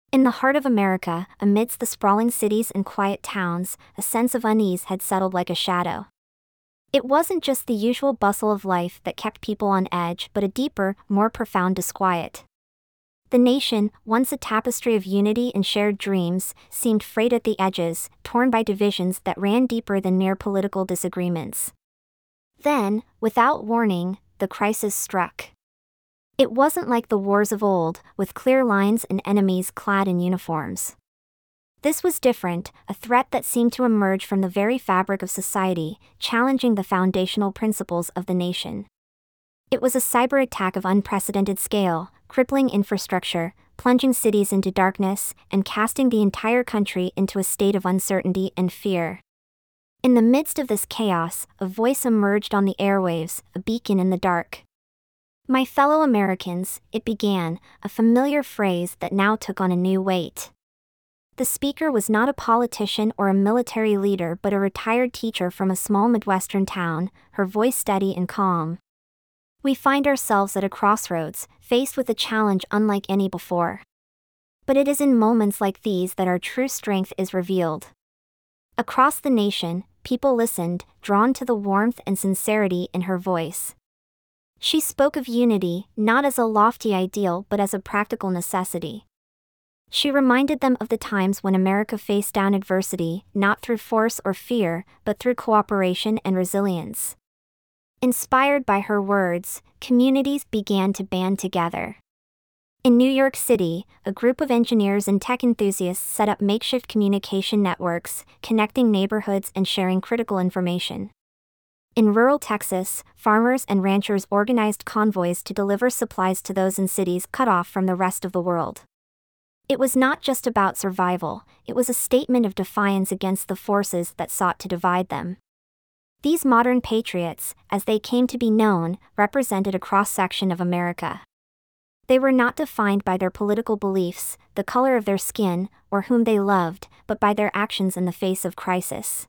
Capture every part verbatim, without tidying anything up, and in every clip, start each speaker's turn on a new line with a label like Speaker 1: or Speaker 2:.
Speaker 1: In the heart of America, amidst the sprawling cities and quiet towns, a sense of unease had settled like a shadow. It wasn't just the usual bustle of life that kept people on edge, but a deeper, more profound disquiet. The nation, once a tapestry of unity and shared dreams, seemed frayed at the edges, torn by divisions that ran deeper than mere political disagreements. Then, without warning, the crisis struck. It wasn't like the wars of old, with clear lines and enemies clad in uniforms. This was different, a threat that seemed to emerge from the very fabric of society, challenging the foundational principles of the nation. It was a cyber attack of unprecedented scale, crippling infrastructure, plunging cities into darkness, and casting the entire country into a state of uncertainty and fear. In the midst of this chaos, a voice emerged on the airwaves, a beacon in the dark. "My fellow Americans," it began, a familiar phrase that now took on a new weight. The speaker was not a politician or a military leader but a retired teacher from a small Midwestern town, her voice steady and calm. "We find ourselves at a crossroads, faced with a challenge unlike any before. But it is in moments like these that our true strength is revealed." Across the nation, people listened, drawn to the warmth and sincerity in her voice. She spoke of unity, not as a lofty ideal but as a practical necessity. She reminded them of the times when America faced down adversity, not through force or fear, but through cooperation and resilience. Inspired by her words, communities began to band together. In New York City, a group of engineers and tech enthusiasts set up makeshift communication networks, connecting neighborhoods and sharing critical information. In rural Texas, farmers and ranchers organized convoys to deliver supplies to those in cities cut off from the rest of the world. It was not just about survival, it was a statement of defiance against the forces that sought to divide them. These modern patriots, as they came to be known, represented a cross-section of America. They were not defined by their political beliefs, the color of their skin, or whom they loved, but by their actions in the face of crisis.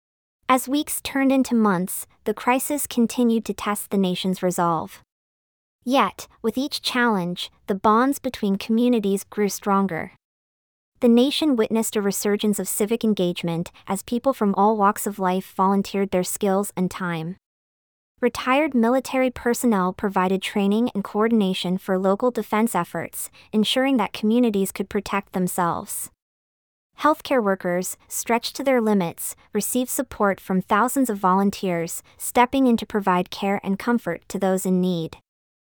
Speaker 1: As weeks turned into months, the crisis continued to test the nation's resolve. Yet, with each challenge, the bonds between communities grew stronger. The nation witnessed a resurgence of civic engagement as people from all walks of life volunteered their skills and time. Retired military personnel provided training and coordination for local defense efforts, ensuring that communities could protect themselves. Healthcare workers, stretched to their limits, received support from thousands of volunteers, stepping in to provide care and comfort to those in need.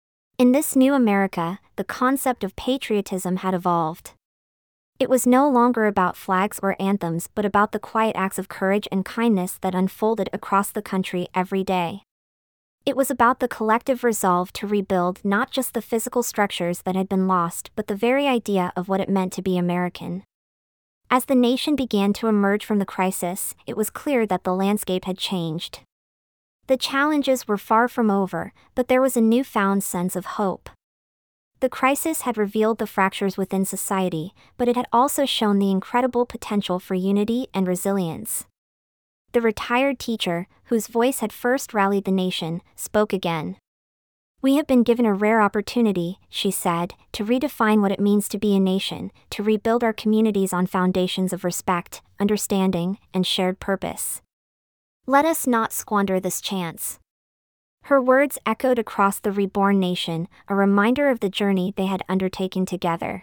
Speaker 1: In this new America, the concept of patriotism had evolved. It was no longer about flags or anthems but about the quiet acts of courage and kindness that unfolded across the country every day. It was about the collective resolve to rebuild not just the physical structures that had been lost but the very idea of what it meant to be American. As the nation began to emerge from the crisis, it was clear that the landscape had changed. The challenges were far from over, but there was a newfound sense of hope. The crisis had revealed the fractures within society, but it had also shown the incredible potential for unity and resilience. The retired teacher, whose voice had first rallied the nation, spoke again. "We have been given a rare opportunity," she said, "to redefine what it means to be a nation, to rebuild our communities on foundations of respect, understanding, and shared purpose. Let us not squander this chance." Her words echoed across the reborn nation, a reminder of the journey they had undertaken together.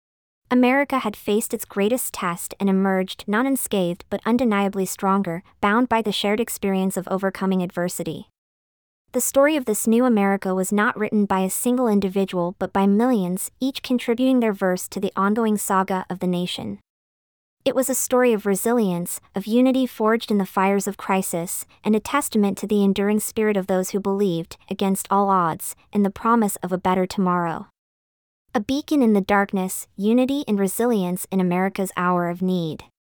Speaker 1: America had faced its greatest test and emerged not unscathed but undeniably stronger, bound by the shared experience of overcoming adversity. The story of this new America was not written by a single individual but by millions, each contributing their verse to the ongoing saga of the nation. It was a story of resilience, of unity forged in the fires of crisis, and a testament to the enduring spirit of those who believed, against all odds, in the promise of a better tomorrow. A beacon in the darkness, unity and resilience in America's hour of need.